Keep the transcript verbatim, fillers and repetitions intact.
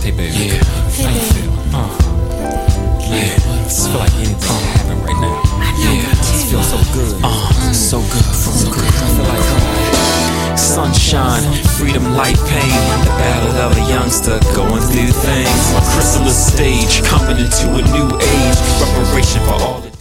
Hey baby, Yeah. how you feel? Uh, yeah, I just feel like anything can happen right now. Yeah. It feels so good. Uh, so good. So good. I feel like uh, Sunshine, freedom, light, pain. The battle of a youngster going through things. A chrysalis stage, coming into a new age. Reparation for all the